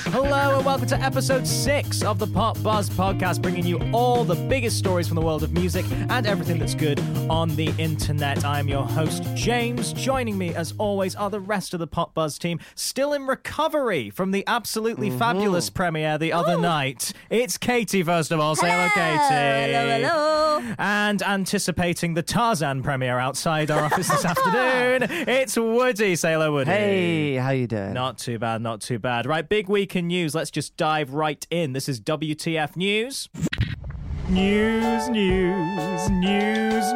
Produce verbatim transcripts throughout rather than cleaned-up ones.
Hello and welcome to episode six of the Pop Buzz podcast, bringing you all the biggest stories from the world of music and everything that's good on the internet. I am your host, James. Joining me, as always, are the rest of the Pop Buzz team, still in recovery from the absolutely mm-hmm. fabulous premiere the other Ooh. night. It's Katie, first of all. Say hello, Katie. Hello, hello. And anticipating the Tarzan premiere outside our office this afternoon, it's Woody. Say hello, Woody. Hey, how you doing? Not too bad, not too bad. Right, big week in news. Let's just dive right in. This is W T F News. News, news, news,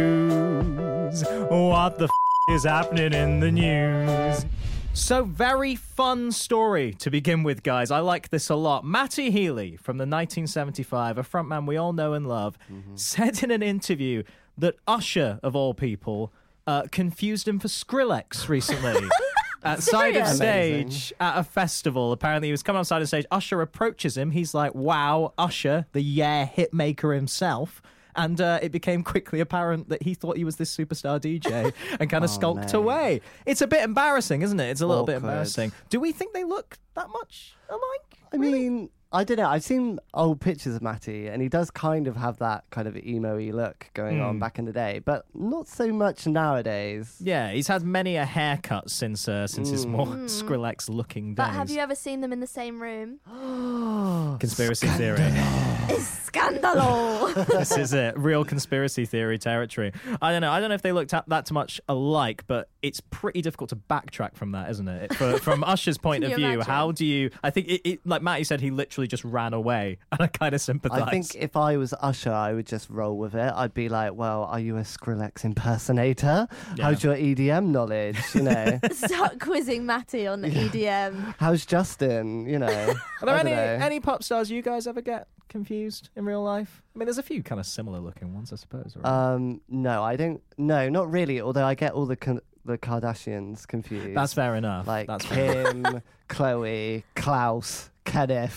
news. What the f*** is happening in the news? So, very fun story to begin with, guys. I like this a lot. Matty Healy from the nineteen seventy-five, a frontman we all know and love, mm-hmm. said in an interview that Usher, of all people, uh, confused him for Skrillex recently. At side of stage Amazing. At a festival. Apparently he was coming on side of stage. Usher approaches him. He's like, wow, Usher, the yeah hit maker himself. And uh, it became quickly apparent that he thought he was this superstar D J and kind of oh, skulked man. away. It's a bit embarrassing, isn't it? It's a little Awkward. bit embarrassing. Do we think they look that much alike? I really? mean... I don't know. I've seen old pictures of Matty, and he does kind of have that kind of emo-y look going mm. on back in the day, but not so much nowadays. Yeah, he's had many a haircut since uh, since mm. his more mm. Skrillex-looking days. But have you ever seen them in the same room? Conspiracy Scandalo. theory. It's scandalo. This is it. Real conspiracy theory territory. I don't know. I don't know if they looked at that much alike, but it's pretty difficult to backtrack from that, isn't it? For, from Usher's point of view, imagine? how do you... I think, it, it, like Matty said, he literally just ran away, and I kind of sympathise. I think if I was Usher, I would just roll with it. I'd be like, well, are you a Skrillex impersonator? Yeah. How's your E D M knowledge, you know? Start quizzing Matty on the E D M. How's Justin, you know? Are there any, know. any pop stars you guys ever get confused in real life? I mean, there's a few kind of similar looking ones, I suppose. Right? Um, no, I don't. No, not really, although I get all the... Con- the Kardashians confused. That's fair enough. Like That's Kim, Chloe, Klaus, Kenneth,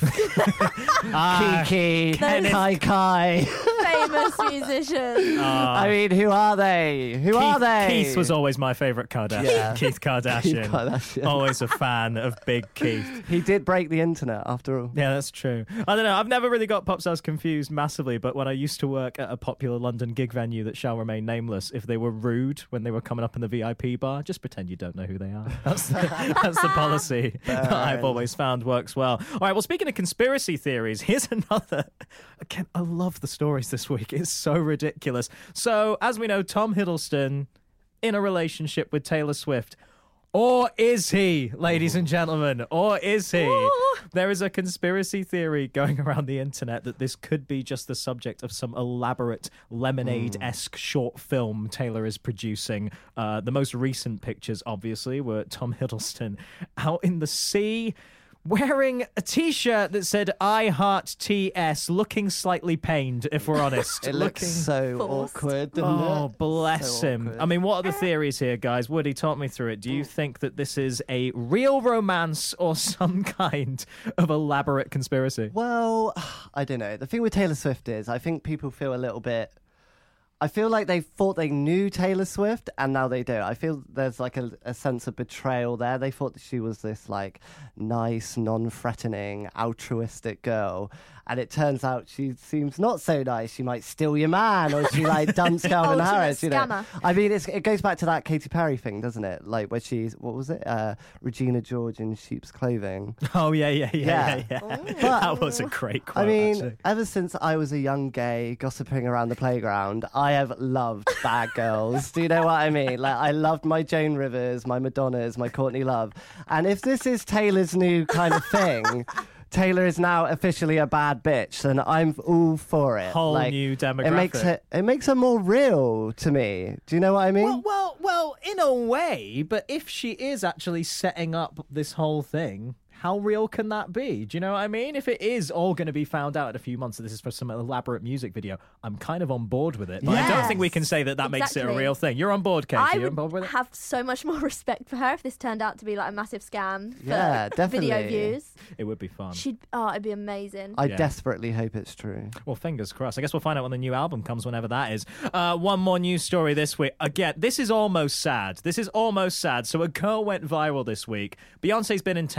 uh, Kiki, Kenneth. Kai Kai. Famous musicians. Uh, I mean, who are they? Who Keith, are they? Keith was always my favourite Kardashian. Yeah. Keith Kardashian. Keith Kardashian. Always a fan of Big Keith. He did break the internet, after all. Yeah, that's true. I don't know. I've never really got pop stars confused massively, but when I used to work at a popular London gig venue that shall remain nameless, if they were rude when they were coming up in the V I P bar, just pretend you don't know who they are. That's the, that's the policy that I've always found works well. All right, well, speaking of conspiracy theories, here's another. Again, I love the stories this week. It's so ridiculous. So, as we know, Tom Hiddleston in a relationship with Taylor Swift. Or is he, ladies and gentlemen? Or is he? Ooh. There is a conspiracy theory going around the internet that this could be just the subject of some elaborate Lemonade-esque mm. short film Taylor is producing. Uh, the most recent pictures, obviously, were Tom Hiddleston out in the sea, wearing a T-shirt that said "I heart T S," looking slightly pained, if we're honest. It looks looking... so Forced. awkward, doesn't Oh, it? bless so him. Awkward. I mean, what are the theories here, guys? Woody, talk me through it. Do you think that this is a real romance or some kind of elaborate conspiracy? Well, I don't know. The thing with Taylor Swift is I think people feel a little bit... I feel like they thought they knew Taylor Swift and now they don't. I feel there's like a, a sense of betrayal there. They thought that she was this like nice, non-threatening, altruistic girl. And it turns out she seems not so nice. She might steal your man, or she like dumps Calvin Harris. You know, scammer. I mean, it's, it goes back to that Katy Perry thing, doesn't it? Like where she's what was it? Uh, Regina George in sheep's clothing. Oh yeah, yeah, yeah, yeah. Yeah. yeah. But- That was a great quote. I mean, actually. ever since I was a young gay gossiping around the playground, I have loved bad girls. Do you know what I mean? Like, I loved my Joan Rivers, my Madonnas, my Courtney Love. And if this is Taylor's new kind of thing, Taylor is now officially a bad bitch, and I'm all for it. Whole like, new demographic. It makes her, it makes her more real to me. Do you know what I mean? Well, well, well, in a way, but if she is actually setting up this whole thing, how real can that be? Do you know what I mean? If it is all going to be found out in a few months that this is for some elaborate music video, I'm kind of on board with it. But yes. I don't think we can say that that exactly. makes it a real thing. You're on board, Katie? I You're would on board with it? have so much more respect for her if this turned out to be like a massive scam for Yeah, definitely. video views. It would be fun. She'd, oh, it'd be amazing. I Yeah. desperately hope it's true. Well, fingers crossed. I guess we'll find out when the new album comes, whenever that is. Uh, one more news story this week. Again, this is almost sad. This is almost sad. So a girl went viral this week. Beyonce's been in town. She's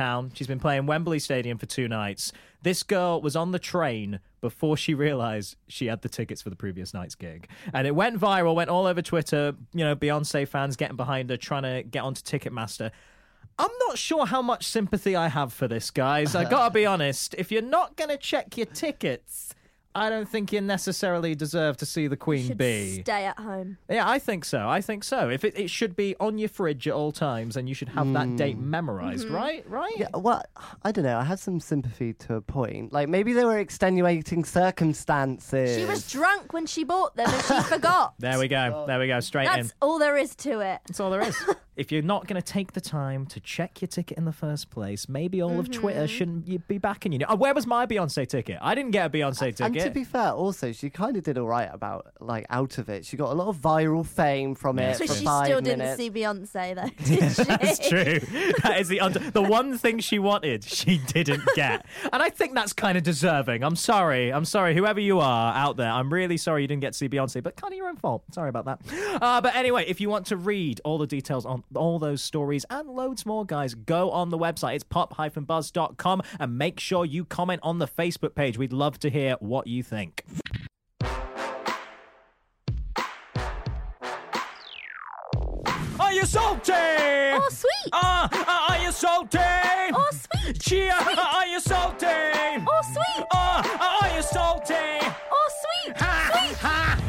She's been playing Wembley Stadium for two nights. This girl was on the train before she realised she had the tickets for the previous night's gig. And it went viral, went all over Twitter. You know, Beyonce fans getting behind her, trying to get onto Ticketmaster. I'm not sure how much sympathy I have for this, guys. I gotta be honest. If you're not gonna check your tickets, I don't think you necessarily deserve to see the Queen Should bee. stay at home. Yeah, I think so. I think so. If it, it should be on your fridge at all times, and you should have that date memorized, Mm-hmm. right? Right? Yeah, well, I don't know. I had some sympathy to a point. Like, maybe there were extenuating circumstances. She was drunk when she bought them and she forgot. There we go. There we go. Straight in. That's all there is to it. That's all there is. If you're not going to take the time to check your ticket in the first place, maybe all of Twitter shouldn't you be backing you. Oh, where was my Beyonce ticket? I didn't get a Beyonce ticket. And to be fair, also, she kind of did all right about, like, out of it. She got a lot of viral fame from Yeah, it So for she five still minutes. didn't see Beyonce, though, did she? That's true. That is the under- the one thing she wanted, she didn't get. And I think that's kind of deserving. I'm sorry. I'm sorry. Whoever you are out there, I'm really sorry you didn't get to see Beyonce, but kind of your own fault. Sorry about that. Uh, but anyway, if you want to read all the details on all those stories and loads more, guys, go on the website. It's pop dash buzz dot com and make sure you comment on the Facebook page. We'd love to hear what you think. Are you salty? Oh, sweet. Ah, uh, are you salty? Oh, sweet. Chia, are you salty? Oh, sweet. Ah, are you salty? Oh, sweet. Ha, ha.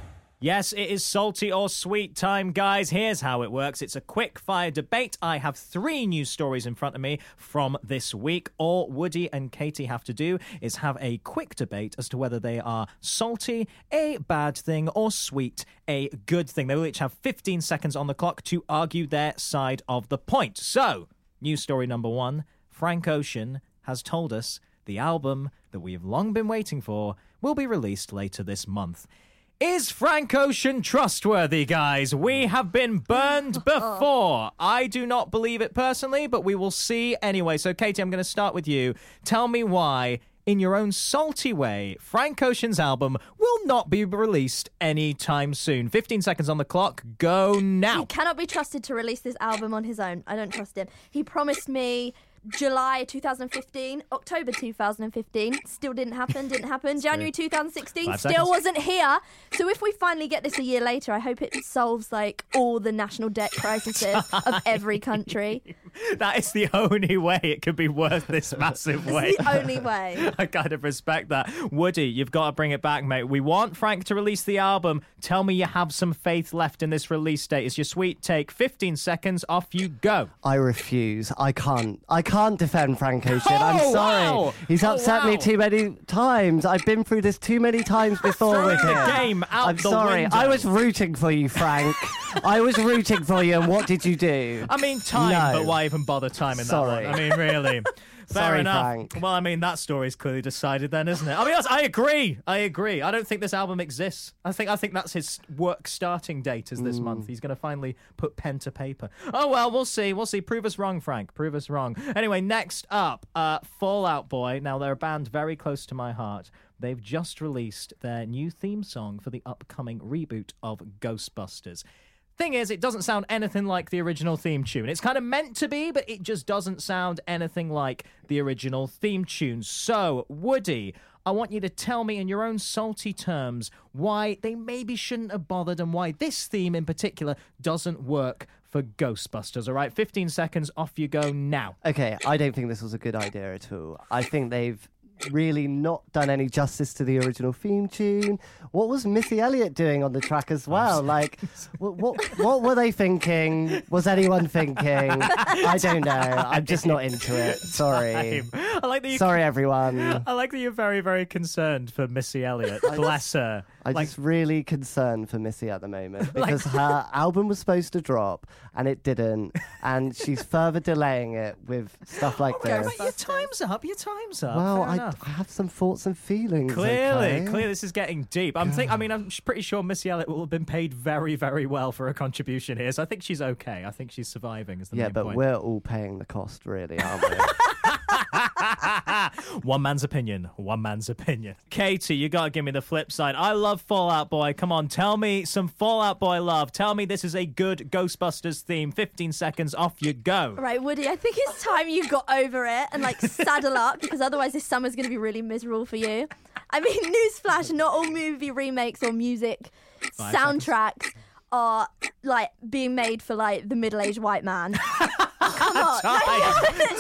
Yes, it is salty or sweet time, guys. Here's how it works. It's a quick fire debate. I have three news stories in front of me from this week. All Woody and Katie have to do is have a quick debate as to whether they are salty, a bad thing, or sweet, a good thing. They will each have fifteen seconds on the clock to argue their side of the point. So, news story number one, Frank Ocean has told us the album that we have long been waiting for will be released later this month. Is Frank Ocean trustworthy, guys? We have been burned before. I do not believe it personally, but we will see anyway. So, Katie, I'm going to start with you. Tell me why, in your own salty way, Frank Ocean's album will not be released anytime soon. fifteen seconds on the clock. Go now. He cannot be trusted to release this album on his own. I don't trust him. He promised me July two thousand fifteen, October two thousand fifteen, still didn't happen, didn't happen. January two thousand sixteen, Five still seconds. wasn't here. So if we finally get this a year later, I hope it solves like all the national debt crises of every country. That is the only way it could be worth this massive weight. It's the only way. I kind of respect that. Woody, you've got to bring it back, mate. We want Frank to release the album. Tell me you have some faith left in this release date. It's your sweet take. fifteen seconds, off you go. I refuse. I can't. I can't defend Frank Ocean. I'm Oh, sorry. wow. He's Oh, upset wow. me too many times. I've been through this too many times before Throwing with the him. game out I'm the sorry. window. I was rooting for you, Frank. I was rooting for you, and what did you do? I mean, time, No. but why even bother timing Sorry. that one? I mean, really. Fair Sorry, enough. Frank. Well, I mean, that story's clearly decided then, isn't it? I mean, that's- I agree. I agree. I don't think this album exists. I think I think that's his work starting date is this month. He's going to finally put pen to paper. Oh, well, we'll see. We'll see. Prove us wrong, Frank. Prove us wrong. Anyway, next up, uh, Fall Out Boy. Now, they're a band very close to my heart. They've just released their new theme song for the upcoming reboot of Ghostbusters. Thing is, it doesn't sound anything like the original theme tune. It's kind of meant to be, but it just doesn't sound anything like the original theme tune. So, Woody, I want you to tell me in your own salty terms why they maybe shouldn't have bothered and why this theme in particular doesn't work for Ghostbusters. All right, fifteen seconds, off you go now. Okay, I don't think this was a good idea at all. I think they've really not done any justice to the original theme tune. What was Missy Elliott doing on the track as well? Like, what what, what were they thinking? Was anyone thinking? I don't know. I'm just not into it. Sorry. I like that you. Sorry, everyone. I like that you're very, very concerned for Missy Elliott. Bless her. I'm Like, just really concerned for Missy at the moment because her album was supposed to drop and it didn't, and she's further delaying it with stuff like okay, this. but your time's up. Your time's up. Well, Fair I, enough. I have some thoughts and feelings. Clearly, okay? clearly, this is getting deep. I'm think. I mean, I'm sh- pretty sure Missy Elliott will have been paid very, very well for her contribution here. So I think she's okay. I think she's surviving. Is the Yeah, main but point. we're all paying the cost, really, aren't we? One man's opinion. One man's opinion. Katie, you gotta give me the flip side. I love Fall Out Boy. Come on, tell me some Fall Out Boy love. Tell me this is a good Ghostbusters theme. fifteen seconds, off you go. Right, Woody, I think it's time you got over it and like saddle up, because otherwise this summer's going to be really miserable for you. I mean, newsflash, not all movie remakes or music Five soundtracks seconds. are like being made for like the middle-aged white man. Come on. Time.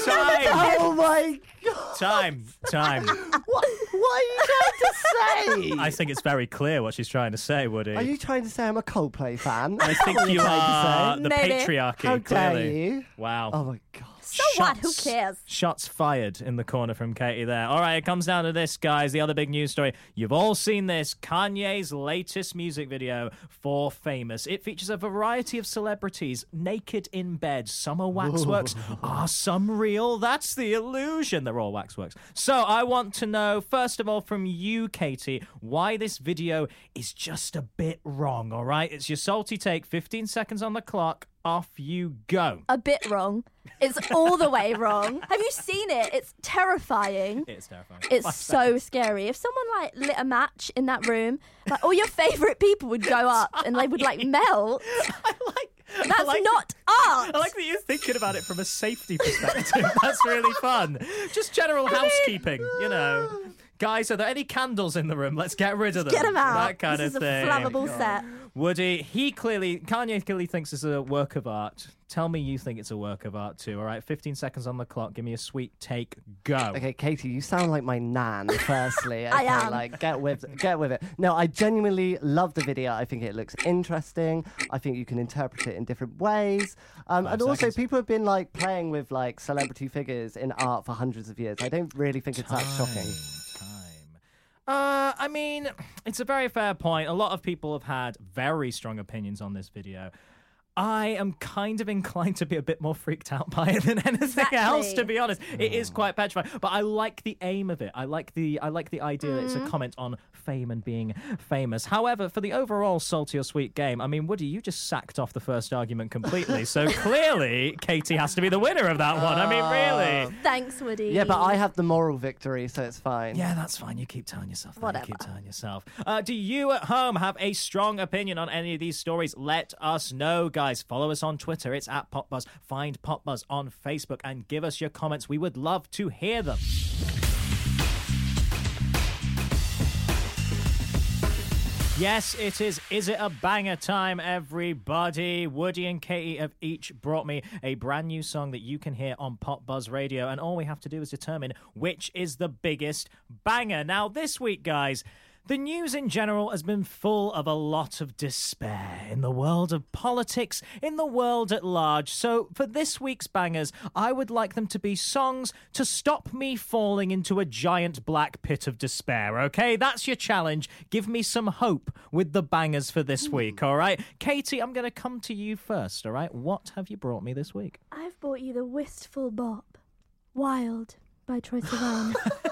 Time. Oh my god! Time. Time. What, what are you trying to say? I think it's very clear what she's trying to say, Woody. Are you trying to say I'm a Coldplay fan? I think you are the Maybe. patriarchy, How dare clearly. you? Wow. Oh my god. So what? Who cares? Shots fired in the corner from Katie there. All right, it comes down to this, guys. The other big news story. You've all seen this. Kanye's latest music video for Famous. It features a variety of celebrities naked in bed. Some are waxworks. Are some real? That's the illusion. They're all waxworks. So I want to know, first of all, from you, Katie, why this video is just a bit wrong, all right? It's your salty take. fifteen seconds on the clock. Off you go. A bit wrong. It's all the way wrong. Have you seen it? It's terrifying. It's terrifying. It's Five so seconds. scary. If someone like lit a match in that room, like all your favourite people would go up and they would like melt. I like That's I like not art. I like that you're thinking about it from a safety perspective. That's really fun. Just general housekeeping, you know. Guys, are there any candles in the room? Let's get rid of them. Get them out. That kind this of is thing. a flammable set. Woody, he clearly, Kanye clearly thinks it's a work of art. Tell me you think it's a work of art too, all right? fifteen seconds on the clock. Give me a sweet take. Go. Okay, Katie, you sound like my nan, firstly. Okay, I am. Like, get with, get with it. No, I genuinely love the video. I think it looks interesting. I think you can interpret it in different ways. Um, Five and also, seconds. people have been, like, playing with, like, celebrity figures in art for hundreds of years. I don't really think it's that shocking. Time. Uh, I mean, it's a very fair point. A lot of people have had very strong opinions on this video. I am kind of inclined to be a bit more freaked out by it than anything Exactly. else, to be honest. It is quite petrifying, but I like the aim of it. I like the I like the idea that it's a comment on fame and being famous. However, for the overall salty or sweet game, I mean, Woody, you just sacked off the first argument completely. So clearly, Katie has to be the winner of that one. I mean, really. Thanks, Woody. Yeah, but I have the moral victory, so it's fine. Yeah, that's fine. You keep telling yourself that. Whatever. You keep telling yourself. Uh, do you at home have a strong opinion on any of these stories? Let us know, guys. Follow us on Twitter. It's at PopBuzz. Find PopBuzz on Facebook and give us your comments. We would love to hear them. Yes, it is. Is it a banger time, everybody? Woody and Katie have each brought me a brand new song that you can hear on Pop Buzz Radio, and all we have to do is determine which is the biggest banger. Now, this week, guys, the news in general has been full of a lot of despair in the world of politics, in the world at large. So for this week's bangers, I would like them to be songs to stop me falling into a giant black pit of despair, okay? That's your challenge. Give me some hope with the bangers for this week, all right? Katie, I'm going to come to you first, all right? What have you brought me this week? I've brought you the Wistful Bop, Wild by Troye Sivan.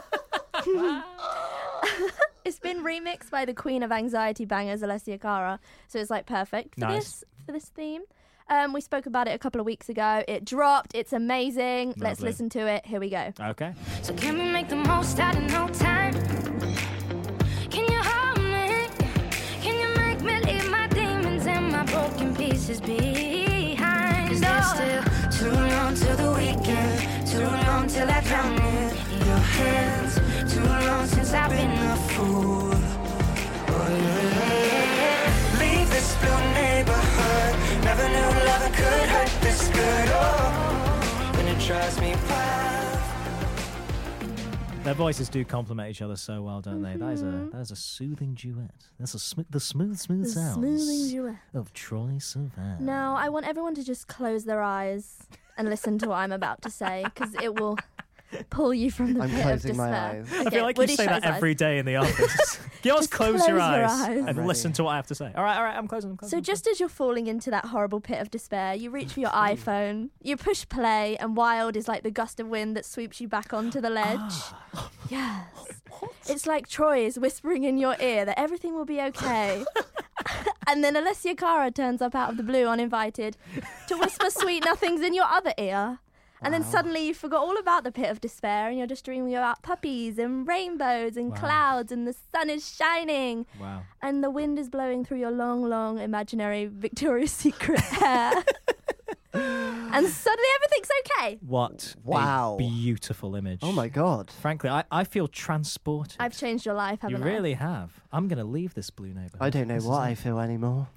It's been remixed by the queen of anxiety bangers, Alessia Cara, so it's like perfect for Nice. this for this theme. Um, we spoke about it a couple of weeks ago. It dropped. It's amazing. Let's Lovely. listen to it. Here we go. Okay. So can we make the most out of no time? Can you hold me? Can you make me leave my demons and my broken pieces behind? Cause there's still too long till the weekend, too long till I drown in your hands, too long since I've been a fool. Oh, yeah. Leave this blue neighborhood, never knew love could hurt this good. Oh, and it drives me wild. Their voices do complement each other so well, don't they? That is Mm-hmm. a that is a soothing duet. That's a sm- the smooth, smooth The sounds smoothing duet. of Troye Sivan. Now, I want everyone to just close their eyes and listen to what I'm about to say, because it will pull you from the I'm pit of closing my despair. eyes. I Okay, feel like Woody, you say shut that his eyes. every day in the office. You always Just close, close your, your eyes eyes. and I'm listen ready. to what I have to say. All right, all right, I'm closing. I'm closing So I'm just as you're falling into that horrible pit of despair, you reach for your iPhone, you push play, and Wild is like the gust of wind that sweeps you back onto the ledge. Ah. Yes. It's like Troy is whispering in your ear that everything will be okay. And then Alessia Cara turns up out of the blue uninvited to whisper sweet nothings in your other ear. And then suddenly you forgot all about the pit of despair and you're just dreaming about puppies and rainbows and Wow. clouds and the sun is shining Wow. and the wind is blowing through your long, long imaginary Victoria's Secret hair. And suddenly everything's okay. What Wow. a beautiful image. Oh my God. Frankly, I, I feel transported. I've changed your life, you haven't I? really have. I'm going to leave this blue neighbourhood. I don't know This is what it. I feel anymore.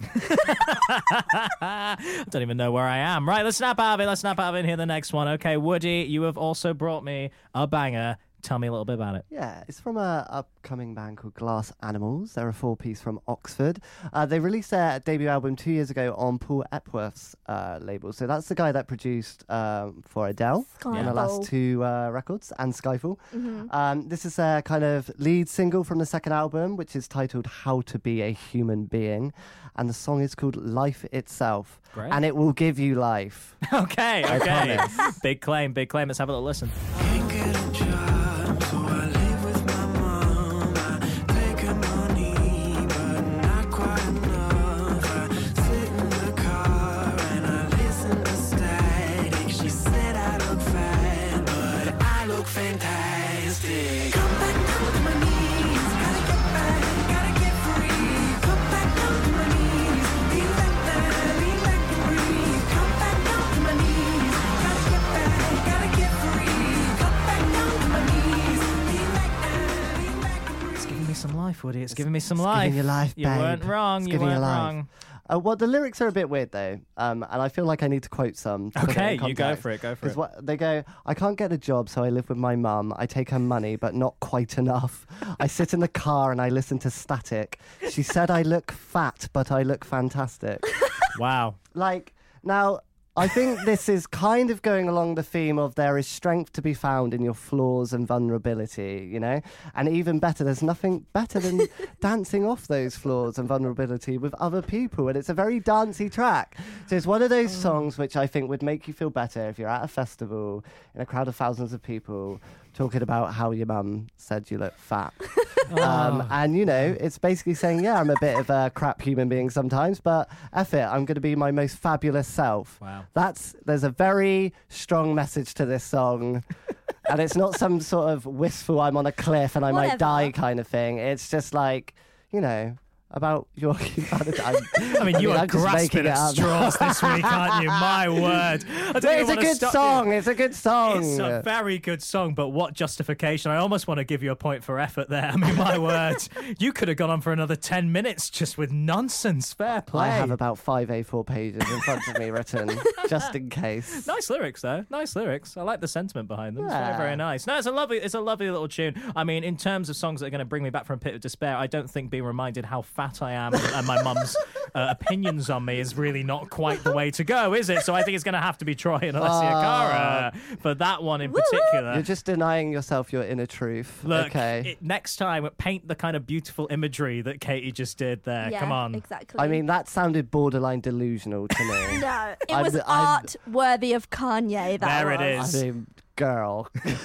I don't even know where I am. Right, let's snap out of it. Let's snap out of it and hear the next one. Okay, Woody, you have also brought me a banger. Tell me a little bit about it. Yeah, it's from a upcoming band called Glass Animals. They're a four-piece from Oxford. Uh, they released their debut album two years ago on Paul Epworth's uh, label. So that's the guy that produced um, for Adele in the last Skyfall. two uh, records, and Skyfall. Mm-hmm. Um, this is their kind of lead single from the second album, which is titled How to Be a Human Being. And the song is called Life Itself. Great. And it will give you life. Okay, okay. Big claim, big claim. Let's have a little listen. Can't get a job, so I live with my mom. I take her money, but not quite enough. I sit in the car and I listen to Static. She said I look fat, but I look fantastic. Come back down to my knees, gotta get back, gotta get free. Come back down to my knees, lean back there, lean back and breathe. Come back down to my knees, gotta get back, gotta get free. Come back down to my knees, lean back there, lean back and breathe. It's giving me some life, Woody. It's giving me some it's life. giving you life, You babe. weren't wrong. It's you giving you weren't life. wrong. Uh, well, the lyrics are a bit weird, though, um, and I feel like I need to quote some. to put it Okay, in you go context. for it. Go for Because it. what they go, I can't get a job, so I live with my mum. I take her money, but not quite enough. I sit in the car and I listen to Static. She said I look fat, but I look fantastic. Wow. Like, now, I think this is kind of going along the theme of there is strength to be found in your flaws and vulnerability, you know? And even better, there's nothing better than dancing off those flaws and vulnerability with other people. And it's a very dancey track. So it's one of those songs which I think would make you feel better if you're at a festival in a crowd of thousands of people talking about how your mum said you look fat. Um, and, you know, it's basically saying, yeah, I'm a bit of a crap human being sometimes, but F it, I'm going to be my most fabulous self. Wow. That's There's a very strong message to this song. And it's not some sort of wistful, I'm on a cliff and I Whatever. might die kind of thing. It's just like, you know, about your humanity. I'm- I mean, you I'm are just grasping making it at up. straws this week, aren't you? My word. I don't But even it's a wanna good stop song. you. It's a good song. It's a very good song, but what justification? I almost want to give you a point for effort there. I mean, my word. You could have gone on for another ten minutes just with nonsense. Fair play. I have about five A four pages in front of me written, just in case. Nice lyrics, though. Nice lyrics. I like the sentiment behind them. It's very, Yeah. very nice. No, it's a lovely, it's a lovely little tune. I mean, in terms of songs that are going to bring me back from a pit of despair, I don't think being reminded how fat I am and my mum's uh, opinions on me is really not quite the way to go, is it? So I think it's going to have to be Troy and Alessia Cara for that one in particular. You're just denying yourself your inner truth. Look, okay. it, next time, paint the kind of beautiful imagery that Katie just did there. Yeah, Come on. exactly. I mean, that sounded borderline delusional to me. no, it I'm- was I'm- art worthy of Kanye. That There it was. is. I mean, girl.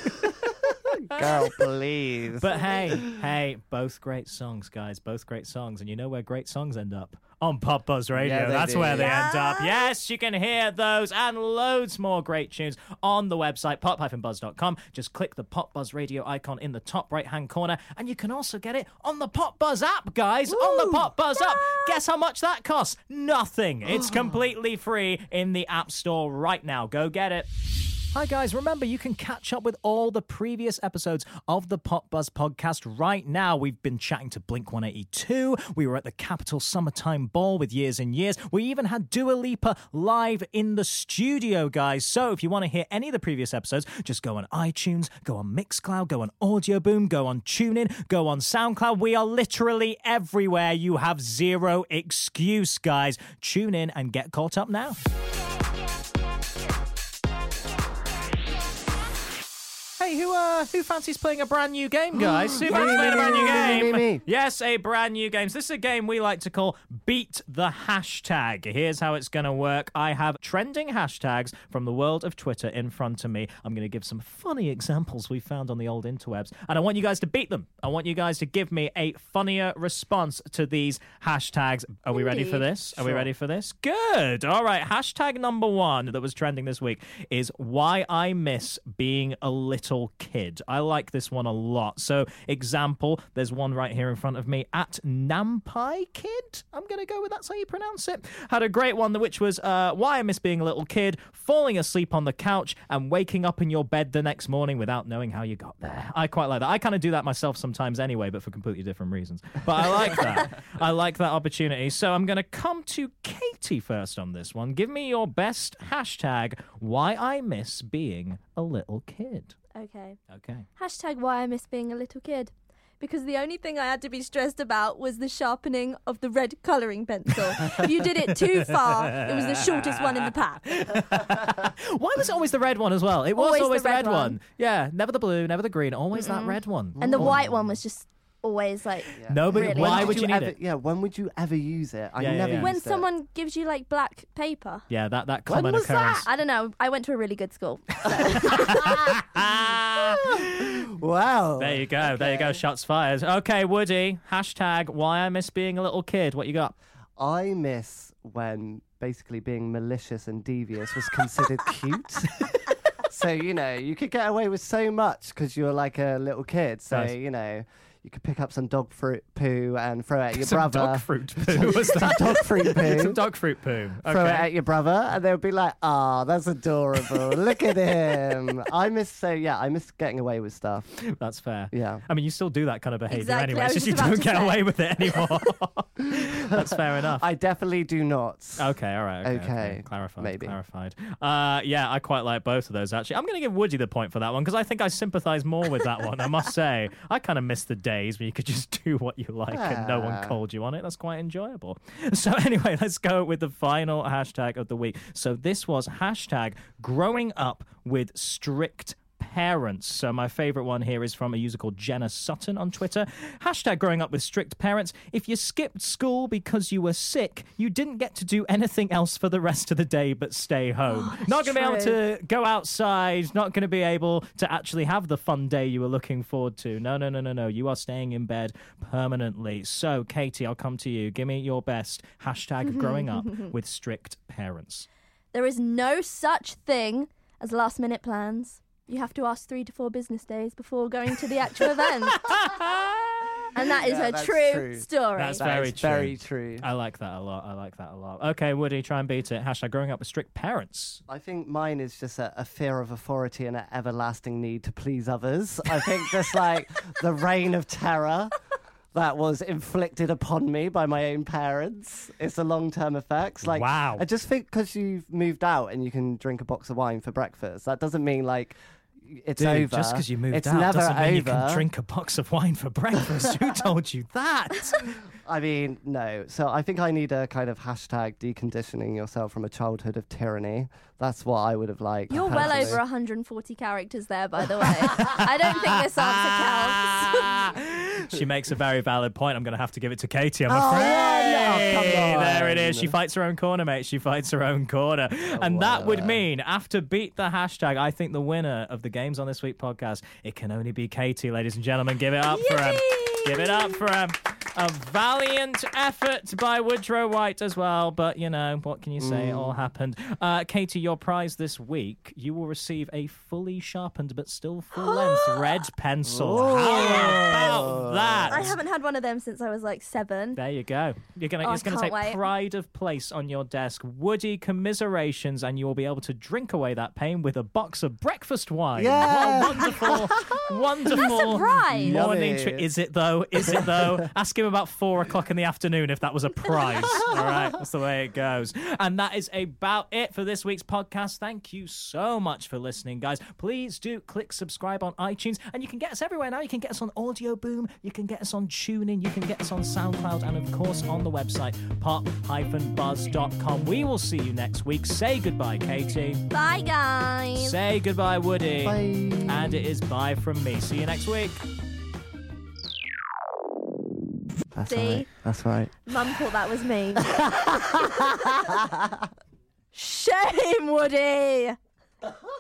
Girl, please. But hey, hey, both great songs, guys. Both great songs. And you know where great songs end up? On Pop Buzz Radio. Yeah, they That's do. where they end up. Yeah. Yes, you can hear those and loads more great tunes on the website, pop dash buzz dot com. Just click the Pop Buzz Radio icon in the top right-hand corner. And you can also get it on the Pop Buzz app, guys. On the Woo! Pop Buzz app. Guess how much that costs? Nothing. It's completely free in the App Store right now. Go get it. Hi guys, remember you can catch up with all the previous episodes of the Pop Buzz podcast right now. We've been chatting to Blink one eighty-two, we were at the Capital Summertime Ball with Years and Years, we even had Dua Lipa live in the studio, guys. So if you want to hear any of the previous episodes, just go on iTunes, go on Mixcloud, go on Audio Boom, go on TuneIn, go on SoundCloud. We are literally everywhere. You have zero excuse, guys. Tune in and get caught up now. Hey, Hey, who uh, who fancies playing a brand new game, guys? Who fancies me, playing a me, brand me, new me, me, game? me, me. Yes, a brand new game. So this is a game we like to call Beat the Hashtag. Here's how it's going to work. I have trending hashtags from the world of Twitter in front of me. I'm going to give some funny examples we found on the old interwebs, and I want you guys to beat them. I want you guys to give me a funnier response to these hashtags. Are we ready for Indeed. this? Are we ready for this? Good. All right. Hashtag number one that was trending this week is why I miss being a little kid. I like this one a lot. So, example, there's one right here in front of me at Nampai Kid. I'm going to go with that's how you pronounce it. Had a great one, which was uh, why I miss being a little kid, falling asleep on the couch and waking up in your bed the next morning without knowing how you got there. I quite like that. I kind of do that myself sometimes anyway, but for completely different reasons. But I like that. I like that opportunity. So I'm going to come to Katie first on this one. Give me your best hashtag, why I miss being a little kid. Okay. Okay. Hashtag why I miss being a little kid. Because the only thing I had to be stressed about was the sharpening of the red colouring pencil. If you did it too far, it was the shortest one in the pack. Why was it always the red one as well? It was Always always, the the red red one. one. Yeah, never the blue, never the green, always that red one. And the white one was just always like... No, but Really? why When would did you need ever, it? Yeah, when would you ever use it? I Yeah, yeah, never yeah. used When it. someone gives you like black paper. Yeah, that, that When common was occurrence. I don't know. I went to a really good school. Wow. There you go. There you go. Shots fired. Okay, Woody. Hashtag why I miss being a little kid. What you got? I miss when basically being malicious and devious was considered cute. So, you know, you could get away with so much because you're like a little kid. So, Nice. you know, you could pick up some dog fruit poo and throw it at your Some brother. dog fruit poo. What's Some that? dog fruit poo. Some dog fruit poo. Throw it Okay. at your brother, and they'll be like, "Ah, that's adorable. Look at him." I miss so yeah, I miss getting away with stuff. That's fair. Yeah. I mean, you still do that kind of behaviour Exactly, anyway. I It's was just you just about don't to get say. away with it anymore. That's fair enough. I definitely do not. Okay, all right. Okay, okay. Okay, Clarified. maybe. Clarified. Uh, yeah, I quite like both of those, actually. I'm going to give Woody the point for that one because I think I sympathise more with that one, I must say. I kind of miss the days where you could just do what you like and no one Ah. called you on it. That's quite enjoyable. So anyway, let's go with the final hashtag of the week. So this was hashtag growing up with strict parents. So my favourite one here is from a user called Jenna Sutton on Twitter. Hashtag growing up with strict parents. If you skipped school because you were sick, you didn't get to do anything else for the rest of the day but stay home. Not going to be able true. to go outside, not going to be able to actually have the fun day you were looking forward to. No, no, no, no, no. You are staying in bed permanently. So, Katie, I'll come to you. Give me your best hashtag growing up with strict parents. There is no such thing as last minute plans. You have to ask three to four business days before going to the actual event. And that is Yeah, a that's true, true. story. That's That very is true. very true. I like that a lot. I like that a lot. Okay, Woody, try and beat it. Hashtag growing up with strict parents. I think mine is just a, a fear of authority and an everlasting need to please others. I think just like the reign of terror that was inflicted upon me by my own parents. It's the long-term effects. Like, Wow. I just think because you've moved out and you can drink a box of wine for breakfast, that doesn't mean like it's Dude, over. just because you moved it's out never doesn't mean over. you can drink a box of wine for breakfast. Who told you that? I mean, no. So I think I need a kind of hashtag deconditioning yourself from a childhood of tyranny. That's what I would have liked. You're well personally. over one hundred forty characters there, by the way. I don't think this answer counts. She makes a very valid point. I'm going to have to give it to Katie, I'm Oh, afraid. yeah, no, come There it is. on. She fights her own corner, mate. She fights her own corner. and that would mean, after Beat the Hashtag, I think the winner of the Games on This Week podcast, it can only be Katie, ladies and gentlemen. Give it up for him. Give it up for him. A valiant effort by Woodrow White as well, but you know, what can you say? It all happened. Uh, Katie, your prize this week, you will receive a fully sharpened but still full-length red pencil. How about that? I haven't had one of them since I was like seven. There you go. You're gonna, Oh, it's going to can't take wait. pride of place on your desk. Woody, commiserations, and you will be able to drink away that pain with a box of breakfast wine. Yeah. What a wonderful, wonderful surprise. morning Yummy. treat. Is it though? Is it though? Ask him give him about four o'clock in the afternoon if that was a prize. All right, that's the way it goes. And that is about it for this week's podcast. Thank you so much for listening, guys. Please do click subscribe on iTunes, and you can get us everywhere now. You can get us on Audio Boom, you can get us on TuneIn, you can get us on SoundCloud, and of course on the website pop dash buzz dot com. We will see you next week. Say goodbye, Katie. Bye, guys. Say goodbye, Woody. Bye. And it is bye from me. See you next week. That's See? right. That's right. Mum thought that was me. Shame, Woody.